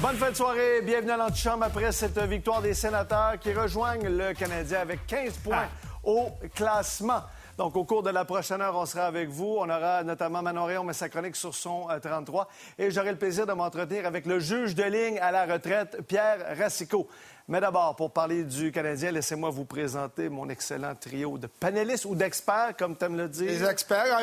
Bonne fin de soirée. Bienvenue à l'antichambre après cette victoire des Sénateurs qui rejoignent le Canadien avec 15 points au classement. Donc, au cours de la prochaine heure, on sera avec vous. On aura notamment Manon Réaume et sa chronique sur son 33. Et j'aurai le plaisir de m'entretenir avec le juge de ligne à la retraite, Pierre Racicot. Mais d'abord, pour parler du Canadien, laissez-moi vous présenter mon excellent trio de panélistes ou d'experts, comme tu aimes le dire. Les experts.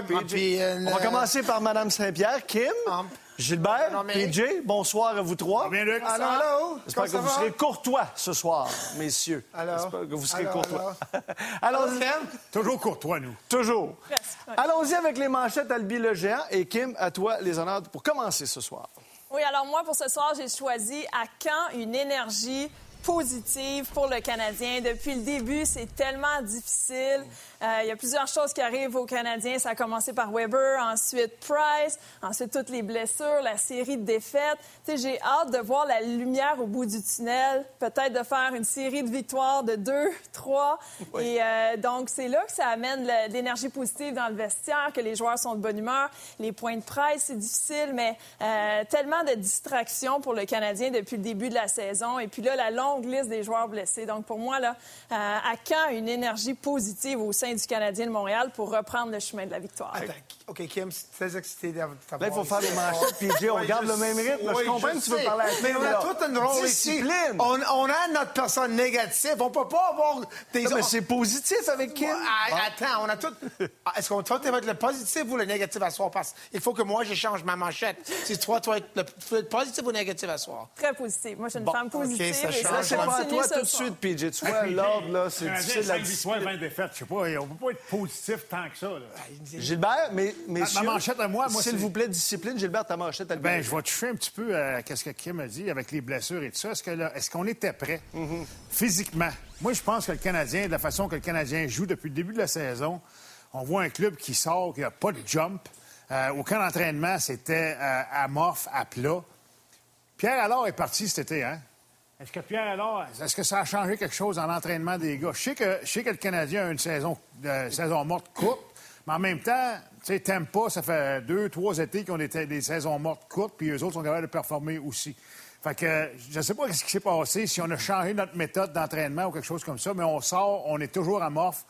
On va commencer par Mme Saint-Pierre, Kim, Gilbert, PJ. Bonsoir à vous trois. Bien, Luc. Allô? J'espère que vous serez courtois ce soir, messieurs. J'espère que vous serez courtois. Allons-y. Toujours courtois, nous. Toujours. Presque, ouais. Allons-y avec les manchettes Albi le géant. Et Kim, à toi les honneurs pour commencer ce soir. Oui, alors moi, pour ce soir, j'ai choisi À quand une énergie positive pour le Canadien. Depuis le début, c'est tellement difficile. Il y a plusieurs choses qui arrivent aux Canadiens. Ça a commencé par Weber, ensuite Price, ensuite toutes les blessures, la série de défaites. Tu sais, j'ai hâte de voir la lumière au bout du tunnel, peut-être de faire une série de victoires de 2, 3. Oui. Et donc, c'est là que ça amène de l'énergie positive dans le vestiaire, que les joueurs sont de bonne humeur. Les points de presse, c'est difficile, mais tellement de distractions pour le Canadien depuis le début de la saison. Et puis là, la longue liste des joueurs blessés. Donc, pour moi, là, à quand une énergie positive au sein du Canadien de Montréal pour reprendre le chemin de la victoire? Attends, OK, Kim, c'est très excité d'avoir... Là, il faut faire les manchettes, PJ. On garde le même rythme. Oui, je comprends que tu veux parler à Kim. Mais on a tout un rôle ici. On a notre personne négative. On peut pas avoir des... Non, mais c'est positif avec Kim. Attends, on a tout... Est-ce qu'on va être le positif ou le négatif à soir? Parce qu'il faut que moi, j'échange ma manchette. Si toi, tu vas être le positif ou le négatif à soir? Très positif. Moi, je suis une femme positive. OK, ça et change. C'est pas à toi continue tout de ce suite, PJ. Tu vois, l'ordre, là, c'est difficile à 5 victoires, 20 défaites. Je sais pas, on peut pas être positif tant que ça. Là. Gilbert, messieurs, ma manchette à moi s'il vous plaît, discipline. Gilbert, ta manchette, elle Ben, je vais toucher un petit peu à ce que Kim a dit avec les blessures et tout ça. Est-ce qu'on était prêt physiquement? Moi, je pense que le Canadien, de la façon que le Canadien joue depuis le début de la saison, on voit un club qui sort, qui n'a pas de jump. Aucun entraînement, c'était amorphe, à plat. Pierre Allard est parti cet été, hein? Est-ce que Pierre Allard, est-ce que ça a changé quelque chose dans l'entraînement des gars? Je sais que le Canadien a une saison morte courte, mais en même temps, tu sais, t'aimes pas, ça fait 2-3 étés qu'ils ont des saisons mortes courtes, puis eux autres sont capables de performer aussi. Fait que je sais pas ce qui s'est passé, si on a changé notre méthode d'entraînement ou quelque chose comme ça, mais on sort, on est toujours amorphe.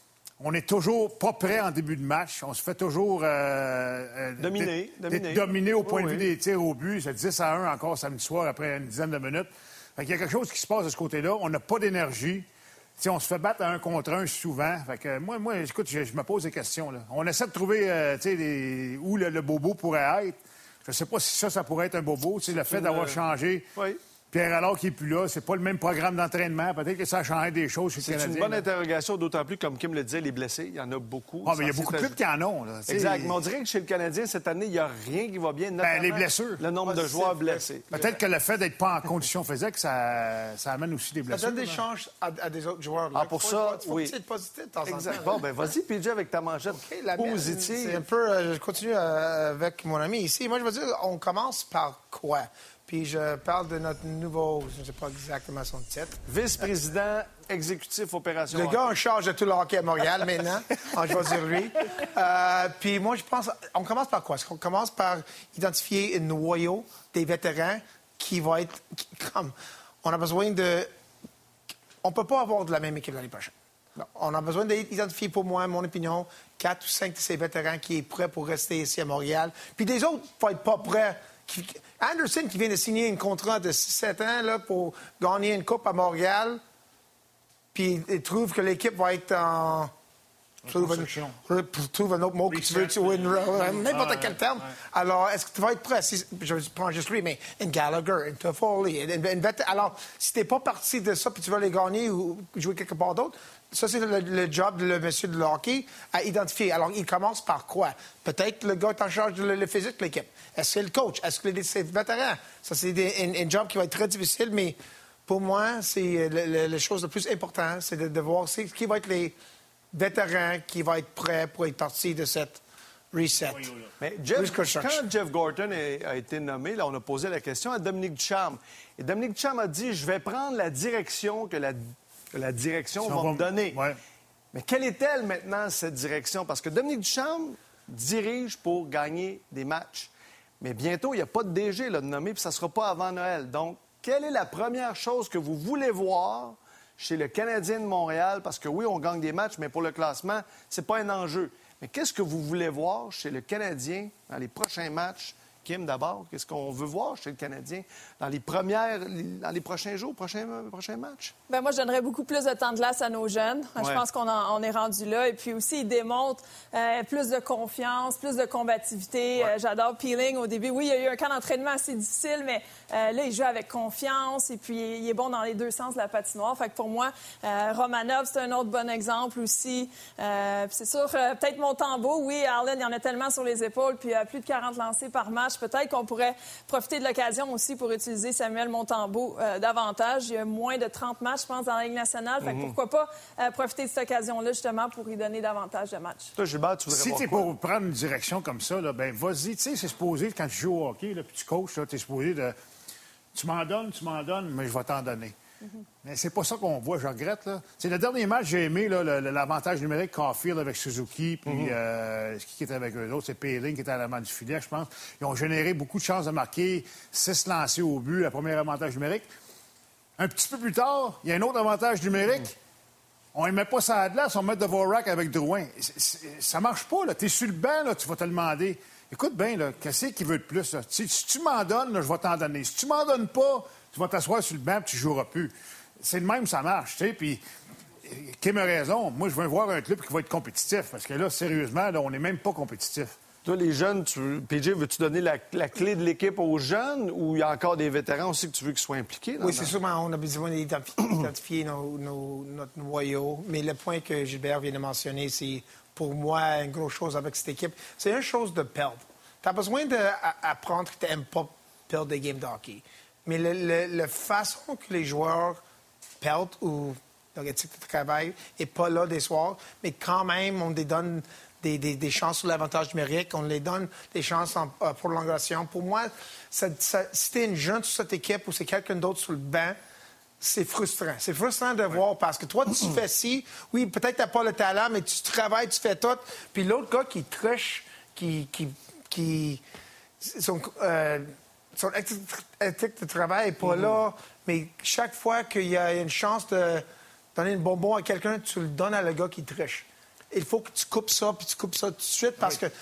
On est toujours pas prêt en début de match. On se fait toujours... dominer au point de vue des tirs au but. C'est 10-1 encore samedi soir après une dizaine de minutes. Fait qu'il y a quelque chose qui se passe de ce côté-là. On n'a pas d'énergie. T'sais, on se fait battre à 1 contre 1 souvent. Fait que moi écoute, je me pose des questions. Là. On essaie de trouver où le bobo pourrait être. Je sais pas si ça pourrait être un bobo. Le fait d'avoir changé... Oui. Pierre Allard qui n'est plus là, c'est pas le même programme d'entraînement. Peut-être que ça a changé des choses chez le Canadien. C'est une bonne interrogation, d'autant plus, comme Kim le disait, les blessés, il y en a beaucoup. Ah, mais il y a beaucoup de clubs qui en ont. Là, exact. Mais on dirait que chez le Canadien, cette année, il n'y a rien qui va bien. Ben, les blessures. Le nombre de joueurs blessés. Peut-être que le fait d'être pas en condition physique, ça amène aussi des blessures. Ça donne des chances à des autres joueurs. Là. Ah, pour ça, oui. Faut être positif de temps en temps. Exact. Bon, ben vas-y, PJ, avec ta manchette positive. C'est un peu... je continue avec mon ami ici. Moi, je veux dire, on commence par quoi? Puis je parle de notre nouveau, je ne sais pas exactement son titre. Vice-président exécutif opération. Le gars en charge de tout le hockey à Montréal maintenant. Je vais dire lui. Puis moi, je pense, on commence par quoi? On commence par identifier un noyau des vétérans qui va être... on a besoin de... On peut pas avoir de la même équipe l'année prochaine. Non. On a besoin d'identifier, pour moi, mon opinion, 4 ou 5 de ces vétérans qui est prêts pour rester ici à Montréal. Puis des autres vont être pas prêts. Anderson, qui vient de signer un contrat de 6-7 ans là, pour gagner une coupe à Montréal, puis il trouve que l'équipe va être en... Trouve un autre mot que tu veux, n'importe quel terme. Ouais. Alors, est-ce que tu vas être prêt? Je prends juste lui, mais un Gallagher, un Toffoli, alors, si tu n'es pas parti de ça, puis tu veux les gagner ou jouer quelque part d'autre, ça, c'est le job de le monsieur de hockey à identifier. Alors, il commence par quoi? Peut-être le gars est en charge de le physique de l'équipe. Est-ce que c'est le coach? Est-ce que c'est le vétéran? Ça, c'est un job qui va être très difficile, mais pour moi, c'est la chose la plus importante, c'est de voir qui va être les vétérans qui vont être prêts pour être partis de cette reset. Mais quand Jeff Gorton a été nommé, là, on a posé la question à Dominique Ducharme. Et Dominique Ducharme a dit, je vais prendre la direction que la direction va me donner. Ouais. Mais quelle est-elle maintenant, cette direction? Parce que Dominique Ducharme dirige pour gagner des matchs. Mais bientôt, il n'y a pas de DG là, de nommé, puis ça ne sera pas avant Noël. Donc, quelle est la première chose que vous voulez voir chez le Canadien de Montréal? Parce que oui, on gagne des matchs, mais pour le classement, c'est pas un enjeu. Mais qu'est-ce que vous voulez voir chez le Canadien dans les prochains matchs? Kim, d'abord, qu'est-ce qu'on veut voir chez le Canadien dans les prochains jours, prochains matchs? Bien, moi, je donnerais beaucoup plus de temps de glace à nos jeunes. Ouais. Je pense qu'on est rendu là. Et puis aussi, ils démontrent plus de confiance, plus de combativité. Ouais. J'adore Peeling au début. Oui, il y a eu un camp d'entraînement assez difficile, mais là, il joue avec confiance. Et puis, il est bon dans les deux sens de la patinoire. Fait que pour moi, Romanov, c'est un autre bon exemple aussi. Puis c'est sûr, peut-être Montembeault. Oui, Arlen, il y en a tellement sur les épaules. Puis plus de 40 lancés par match. Peut-être qu'on pourrait profiter de l'occasion aussi pour utiliser Samuel Montembeault davantage. Il y a moins de 30 matchs, je pense, dans la Ligue nationale. Fait que pourquoi pas profiter de cette occasion-là, justement, pour y donner davantage de matchs. Toi, Gilbert, tu voudrais Si voir tu es quoi? pour prendre une direction comme ça, là, ben vas-y. Tu sais, c'est supposé, quand tu joues au hockey, là, puis tu coaches, tu es supposé de... Tu m'en donnes, mais je vais t'en donner. Mais c'est pas ça qu'on voit, je regrette. Là. C'est le dernier match, j'ai aimé là, l'avantage numérique Caulfield avec Suzuki, puis qui était avec eux autres, c'est Peeling qui était à l'avant du filet, je pense. Ils ont généré beaucoup de chances de marquer, 6 lancés au but, le premier avantage numérique. Un petit peu plus tard, il y a un autre avantage numérique. On ne met pas ça à glace, on met Dvorak avec Drouin. Ça marche pas, là. Tu es sur le banc, là, tu vas te demander. Écoute bien, là, qu'est-ce qu'il veut de plus? Là? Si tu m'en donnes, là, je vais t'en donner. Si tu m'en donnes pas, tu vas t'asseoir sur le banc et tu ne joueras plus. C'est le même, ça marche, tu sais. Puis, Kim a raison. Moi, je veux voir un club qui va être compétitif. Parce que là, sérieusement, là, on n'est même pas compétitif. Toi, les jeunes, PJ, veux-tu donner la clé de l'équipe aux jeunes ou il y a encore des vétérans aussi que tu veux qu'ils soient impliqués? Oui, c'est sûr, on a besoin d'identifier notre noyau. Mais le point que Gilbert vient de mentionner, c'est pour moi une grosse chose avec cette équipe. C'est une chose de perdre. Tu as besoin d'apprendre que tu n'aimes pas perdre des games de hockey. Mais la façon que les joueurs perdent ou leur éthique de travail n'est pas là des soirs, mais quand même, on les donne des chances sur l'avantage numérique, on les donne des chances en prolongation. Pour moi, si tu es une jeune sur cette équipe ou c'est quelqu'un d'autre sur le banc, c'est frustrant. C'est frustrant de voir parce que toi, tu fais ci. Oui, peut-être que tu n'as pas le talent, mais tu travailles, tu fais tout. Puis l'autre gars qui triche, son éthique de travail n'est pas là, mais chaque fois qu'il y a une chance de donner un bonbon à quelqu'un, tu le donnes à le gars qui triche. Il faut que tu coupes ça, puis tu coupes ça tout de suite, parce que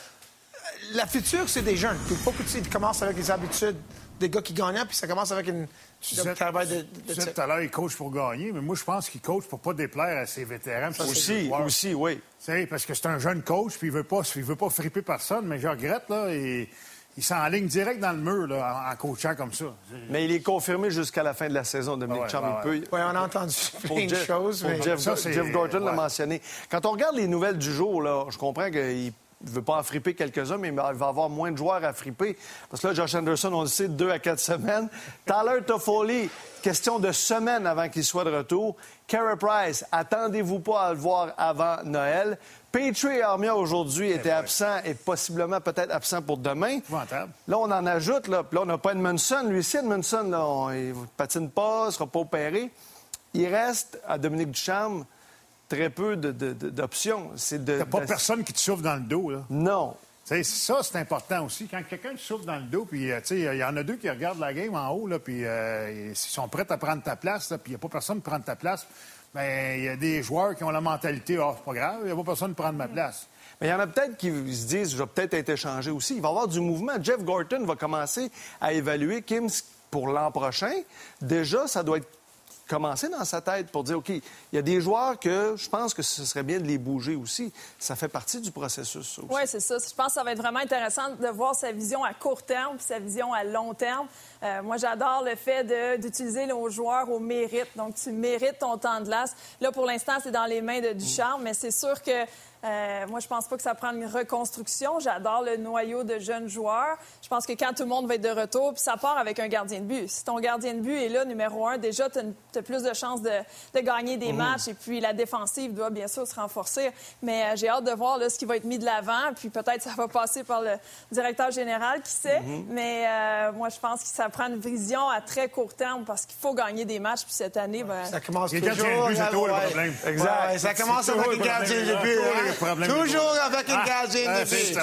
la future, c'est des jeunes. Il faut que tu commences avec les habitudes des gars qui gagnent, puis ça commence avec un travail de tout à l'heure, il coach pour gagner, mais moi, je pense qu'il coach pour pas déplaire à ses vétérans. Aussi, oui. Parce que c'est un jeune coach, puis il veut pas fripper personne, mais je regrette, là, et... Il s'enligne direct dans le mur là, en coachant comme ça. Mais il est confirmé jusqu'à la fin de la saison, Dominique Cham. Oui, on a entendu plein de choses. Mais... Jeff Gorton l'a mentionné. Quand on regarde les nouvelles du jour, là, je comprends qu'il ne veut pas en fripper quelques-uns, mais il va avoir moins de joueurs à fripper. Parce que là, Josh Anderson, on le sait, 2 à 4 semaines. Tyler Toffoli, question de semaines avant qu'il soit de retour. Carey Price, attendez-vous pas à le voir avant Noël. Petrie Armia, aujourd'hui, était absent et possiblement peut-être absent pour demain. Là, on en ajoute. Là, puis là, on n'a pas Edmondson. Lui aussi, Edmondson, là, il ne patine pas, il ne sera pas opéré. Il reste à Dominique Ducharme très peu d'options. T'as pas personne qui te souffle dans le dos, là. Non. T'sais, ça, c'est important aussi. Quand quelqu'un te souffle dans le dos, puis il y en a deux qui regardent la game en haut, là, puis ils sont prêts à prendre ta place, puis il n'y a pas personne pour prendre ta place. Bien, il y a des joueurs qui ont la mentalité « Ah, c'est pas grave, il n'y a pas personne pour prendre ma place ». Mais il y en a peut-être qui se disent « Je vais peut-être être échangé aussi ». Il va y avoir du mouvement. Jeff Gorton va commencer à évaluer Kim pour l'an prochain. Déjà, ça doit être commencé dans sa tête pour dire « OK, il y a des joueurs que je pense que ce serait bien de les bouger aussi ». Ça fait partie du processus, ça aussi. Oui, c'est ça. Je pense que ça va être vraiment intéressant de voir sa vision à court terme puis sa vision à long terme. Moi, j'adore le fait d'utiliser nos joueurs au mérite. Donc, tu mérites ton temps de glace. Là, pour l'instant, c'est dans les mains de Ducharme, mais c'est sûr que moi, je pense pas que ça prend une reconstruction. J'adore le noyau de jeunes joueurs. Je pense que quand tout le monde va être de retour, puis ça part avec un gardien de but. Si ton gardien de but est là, numéro 1, déjà, tu as plus de chances de gagner des matchs. Et puis, la défensive doit bien sûr se renforcer. Mais j'ai hâte de voir là, ce qui va être mis de l'avant. Puis peut-être ça va passer par le directeur général, qui sait. Mais moi, je pense que ça prend une vision à très court terme parce qu'il faut gagner des matchs. Puis cette année, ça commence toujours... Le problème. Exact. Ça commence avec le gardien de but. Toujours avec un gardien de but.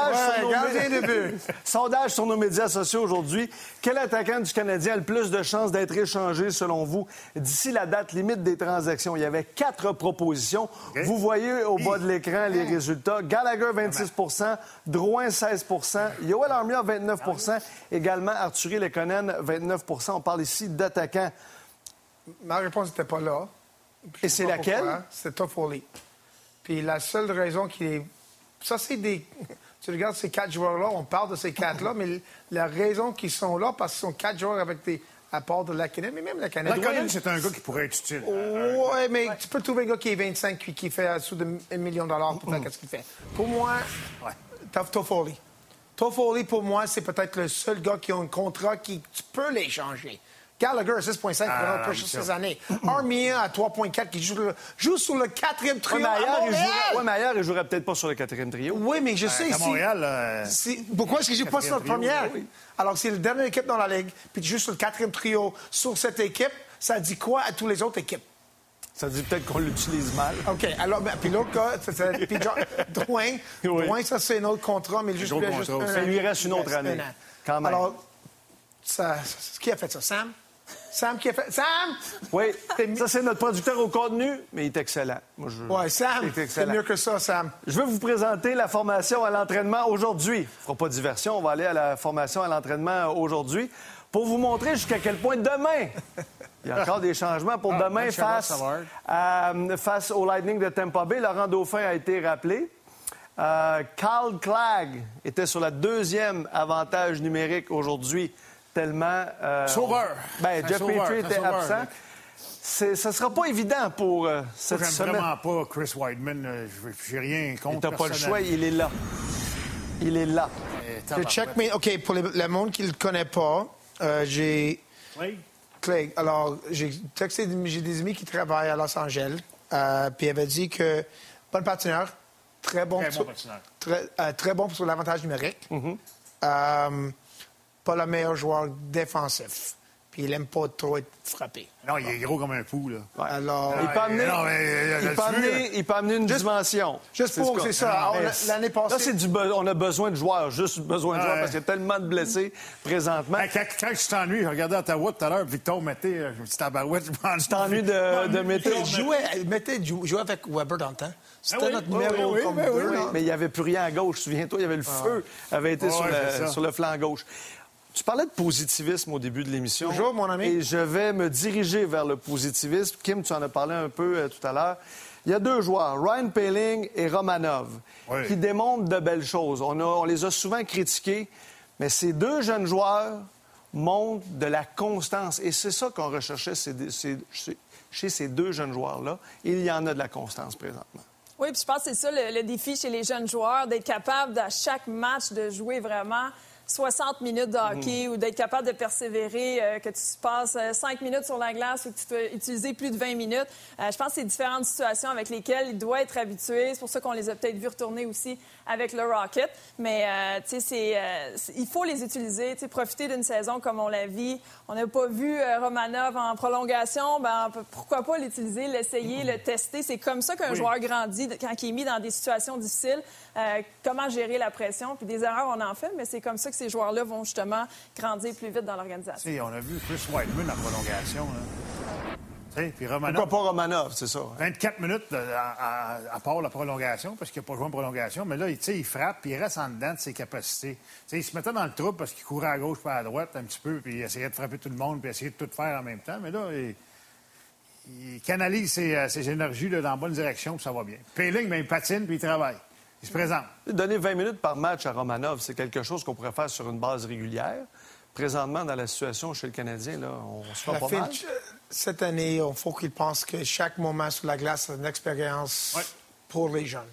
Sondage sur nos médias sociaux aujourd'hui. Quel attaquant du Canadien a le plus de chances d'être échangé, selon vous, d'ici la date limite des transactions? Il y avait 4 propositions. Okay. Vous voyez au bas de l'écran les résultats. Gallagher, 26 Drouin, 16 Yoel Armia, 29 également Arthurie Lekonen, 29 On parle ici d'attaquants. Ma réponse n'était pas là. Et c'est laquelle? C'est Toffoli. Puis la seule raison qui est... Ça, c'est des... Tu regardes ces 4 joueurs-là, on parle de ces 4-là, mais la raison qu'ils sont là, parce qu'ils sont 4 joueurs avec des apports de Lakaninen, mais même Lakaninen... Lakaninen, c'est un gars qui pourrait être utile. Oui, mais tu peux trouver un gars qui est 25 qui fait sous de $1 million pour faire ce qu'il fait. Pour moi, Toffoli. Toffoli, pour moi, c'est peut-être le seul gars qui a un contrat qui tu peux l'échanger. Gallagher à 6,5 pour ces années. Armia à 3,4 qui joue sur le 4e trio à Montréal. Mais ailleurs, il jouerait peut-être pas sur le 4e trio. Oui, mais je sais... À Montréal... Pourquoi est-ce qu'il ne joue pas sur la première? Oui. Alors, c'est la dernière équipe dans la Ligue, puis tu joues sur le 4e trio sur cette équipe, ça dit quoi à toutes les autres équipes? Ça dit peut-être qu'on l'utilise mal. OK. Alors, puis l'autre gars, puis Drouin. Drouin, ça, c'est un autre contrat, mais juste il lui reste une autre année. Quand même. Alors, qui a fait ça? Sam qui a fait... Sam! Oui, ça, c'est notre producteur au contenu, mais il est excellent. Oui, Sam, c'est mieux que ça, Sam. Je veux vous présenter la formation à l'entraînement aujourd'hui. On ne fera pas de diversion, on va aller à la formation à l'entraînement aujourd'hui pour vous montrer jusqu'à quel point demain... Il y a encore des changements pour demain face au Lightning de Tampa Bay. Laurent Dauphin a été rappelé. Carl Clagg était sur la 2e avantage numérique aujourd'hui, tellement... Sauveur! Jeff Petrie était absent. Ça ne sera pas évident pour cette semaine. J'aime vraiment pas Chris Weidman. J'ai rien contre. Tu n'as pas le choix, il est là. Il est là. Je check, mais OK, pour le monde qui ne le connaît pas, j'ai... Clay. Alors, j'ai texté, j'ai des amis qui travaillent à Los Angeles, puis ils avaient dit que bon partenaire, très bon sur l'avantage numérique, pas le meilleur joueur défensif, puis il n'aime pas trop être frappé. Non, il est gros comme un pou, là. Ouais. Alors, il peut amener une dimension. Juste pour, c'est ça. L'année passée... Là, on a besoin de joueurs, juste besoin de joueurs, parce qu'il y a tellement de blessés présentement. Quand je t'ennuie, je regardais Ottawa tout à l'heure, Victor Mété, je me dis tabarouette, je m'ennuie. Tu t'ennuies de Mété? Mété jouait avec Weber dans le temps. C'était notre numéro comme 2. Mais il n'y avait plus rien à gauche, souviens-toi, il y avait le feu, avait été sur le flanc gauche. Tu parlais de positivisme au début de l'émission. Bonjour, mon ami. Et je vais me diriger vers le positivisme. Kim, tu en as parlé un peu tout à l'heure. Il y a 2 joueurs, Ryan Poehling et Romanov, qui démontrent de belles choses. On les a souvent critiqués, mais ces 2 jeunes joueurs montrent de la constance. Et c'est ça qu'on recherchait chez ces 2 jeunes joueurs-là. Il y en a de la constance présentement. Oui, puis je pense que c'est ça le défi chez les jeunes joueurs, d'être capable à chaque match de jouer vraiment 60 minutes de hockey ou d'être capable de persévérer, que tu passes 5 minutes sur la glace ou que tu peux utiliser plus de 20 minutes. Je pense que c'est différentes situations avec lesquelles il doit être habitué. C'est pour ça qu'on les a peut-être vus retourner aussi avec le Rocket. Mais, tu sais, il faut les utiliser, tu sais, profiter d'une saison comme on l'a vu. On n'a pas vu Romanov en prolongation. Ben, pourquoi pas l'utiliser, l'essayer, le tester? C'est comme ça qu'un joueur grandit quand il est mis dans des situations difficiles. Comment gérer la pression? Puis des erreurs, on en fait, mais c'est comme ça que ces joueurs-là vont justement grandir plus vite dans l'organisation. Tu sais, on a vu Chris Weidman en prolongation. Puis Romanov, pourquoi pas Romanov, c'est ça? 24 minutes à part la prolongation, parce qu'il n'a pas joué en prolongation. Mais là, il frappe, puis il reste en dedans de ses capacités. T'sais, il se mettait dans le trou parce qu'il courait à gauche pas à droite un petit peu, puis il essayait de frapper tout le monde, puis essayait de tout faire en même temps. Mais là, il canalise ses énergies là, dans la bonne direction, puis ça va bien. Poehling, ben, il patine, puis il travaille. Il se présente. Donner 20 minutes par match à Romanov, c'est quelque chose qu'on pourrait faire sur une base régulière. Présentement, dans la situation chez le Canadien, là, on se fait pas mal. Cette année, il faut qu'il pense que chaque moment sur la glace, c'est une expérience pour les jeunes.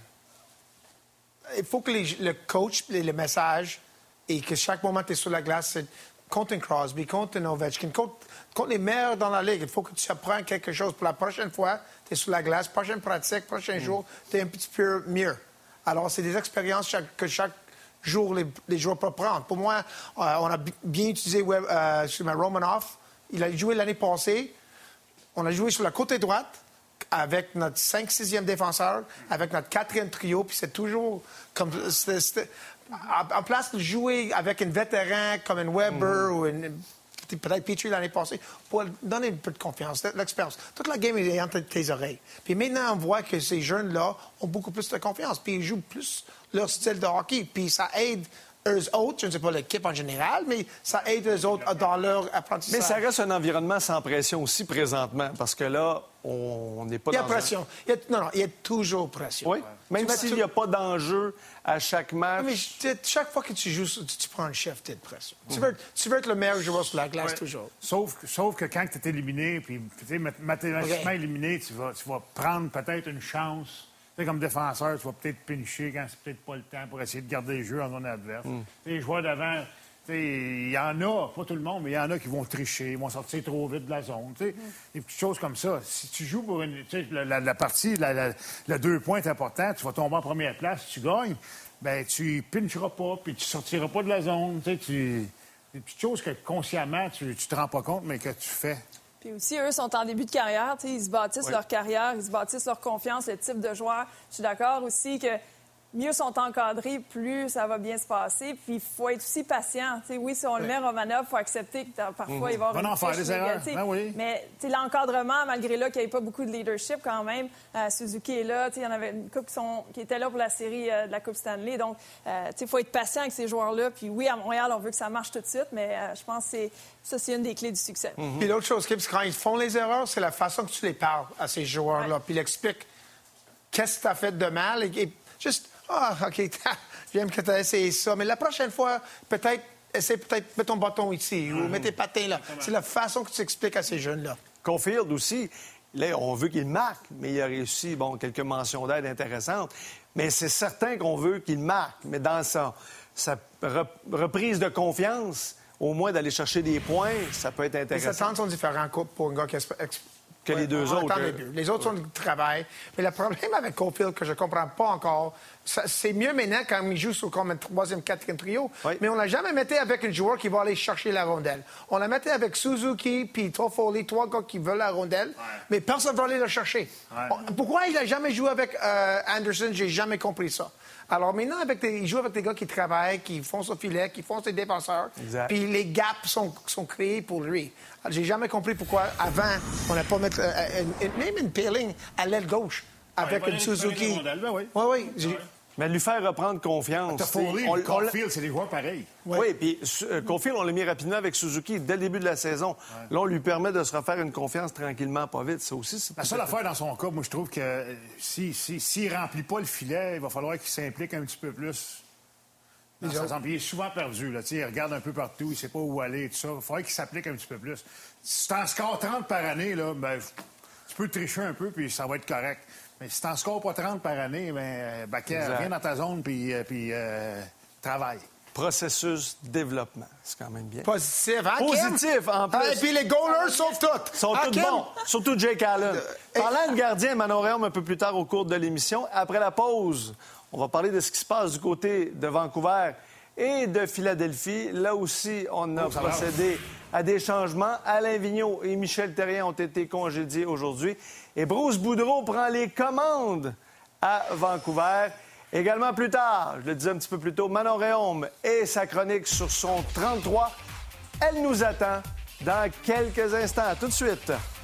Il faut que le coach, le message, et que chaque moment tu es sur la glace, c'est contre un Crosby, contre un Ovechkin, contre les meilleurs dans la Ligue. Il faut que tu apprennes quelque chose. Pour la prochaine fois, tu es sur la glace, prochaine pratique, prochain jour, tu es un petit peu mieux. Alors, c'est des expériences que chaque jour, les joueurs peuvent prendre. Pour moi, on a bien utilisé Romanov. Il a joué l'année passée. On a joué sur la côté droite. avec notre 5-6e défenseur, avec notre 4e trio, puis c'est toujours comme... En place de jouer avec un vétéran comme un Weber ou peut-être Petrie l'année passée, pour donner un peu de confiance, de l'expérience. Toute la game est entre tes oreilles. Puis maintenant, on voit que ces jeunes-là ont beaucoup plus de confiance, puis ils jouent plus leur style de hockey, puis ça aide eux autres, je ne sais pas l'équipe en général, mais ça aide eux autres dans leur apprentissage. Mais ça reste un environnement sans pression aussi présentement, parce que là, on n'est pas dans... Il y a pression. Il y a toujours pression. Oui, même s'il n'y a pas d'enjeu à chaque match. Mais chaque fois que tu joues, tu prends un chef, tu as de pression. Tu veux être le meilleur joueur sur la glace toujours. Sauf que quand tu es éliminé, puis mathématiquement éliminé, tu vas prendre peut-être une chance. Tu sais, comme défenseur, tu vas peut-être pincher quand c'est peut-être pas le temps pour essayer de garder le jeu en zone adverse. Les joueurs d'avant, il y en a, pas tout le monde, mais il y en a qui vont tricher, ils vont sortir trop vite de la zone. Des petites choses comme ça. Si tu joues pour la partie, le 2 points est important, tu vas tomber en première place, tu gagnes, bien, tu pincheras pas, puis tu sortiras pas de la zone. Des petites choses que consciemment, tu te rends pas compte, mais que tu fais. Puis aussi, eux sont en début de carrière. Ils se bâtissent leur carrière, ils se bâtissent leur confiance, le type de joueur. Je suis d'accord aussi que mieux sont encadrés, plus ça va bien se passer. Puis il faut être aussi patient. Oui, si on le met Romanov, il faut accepter que parfois il va y avoir faire des erreurs. Oui. Mais l'encadrement, malgré là qu'il n'y ait pas beaucoup de leadership quand même, Suzuki est là. Il y en avait une couple qui étaient là pour la série de la Coupe Stanley. Donc, il faut être patient avec ces joueurs-là. Puis oui, à Montréal, on veut que ça marche tout de suite, mais je pense que c'est une des clés du succès. Puis l'autre chose, quand ils font les erreurs, c'est la façon que tu les parles à ces joueurs-là. Puis ils expliquent qu'est-ce que tu as fait de mal et juste... OK, j'aime que tu as essayé ça. Mais la prochaine fois, essaie mets ton bâton ici ou mets tes patins là. C'est la façon que tu expliques à ces jeunes-là. Caulfield aussi, là, on veut qu'il marque, mais il a réussi, quelques mentions d'aide intéressantes. Mais c'est certain qu'on veut qu'il marque. Mais dans sa reprise de confiance, au moins d'aller chercher des points, ça peut être intéressant. Les attentes sont différentes pour un gars qui que les deux autres. Les autres sont du travail. Mais le problème avec Caulfield, que je ne comprends pas encore, c'est mieux maintenant quand il joue sur comme un 3e, 4e trio. Oui. Mais on ne l'a jamais mis avec un joueur qui va aller chercher la rondelle. On l'a mis avec Suzuki puis Toffoli, 3 gars qui veulent la rondelle, mais personne ne va aller la chercher. Pourquoi il n'a jamais joué avec Anderson? J'ai jamais compris ça. Alors maintenant, il joue avec des gars qui travaillent, qui font son filet, qui font ses défenseurs. Puis les gaps sont créés pour lui. J'ai jamais compris pourquoi, avant, on n'a pas mis même une Peeling à l'aile gauche avec une Suzuki. Oui. Mais lui faire reprendre confiance. Caulfield, c'est des joueurs pareils. Oui, puis Caulfield, on l'a mis rapidement avec Suzuki dès le début de la saison. Là, on lui permet de se refaire une confiance tranquillement, pas vite. Ça aussi, c'est... La seule affaire dans son cas, moi, je trouve que s'il ne remplit pas le filet, il va falloir qu'il s'implique un petit peu plus. Il est souvent perdu. Là. Il regarde un peu partout, il ne sait pas où aller, tout ça. Il faudrait qu'il s'applique un petit peu plus. Si tu en scores 30 par année, là, tu peux tricher un peu, puis ça va être correct. Mais si tu n'en scores pas 30 par année, viens dans ta zone, puis travaille. Processus développement. C'est quand même bien. Positif, hein, Positif, en plus. Et puis les goalers sauvent tout. Sont tous bons. Surtout Jake Allen. Parlant de gardien, Manon Rhéaume, un peu plus tard au cours de l'émission. Après la pause, on va parler de ce qui se passe du côté de Vancouver et de Philadelphie. Là aussi, on a procédé à des changements. Alain Vigneault et Michel Therrien ont été congédiés aujourd'hui. Et Bruce Boudreau prend les commandes à Vancouver. Également plus tard, je le disais un petit peu plus tôt, Manon Rhéaume et sa chronique sur son 33. Elle nous attend dans quelques instants. À tout de suite.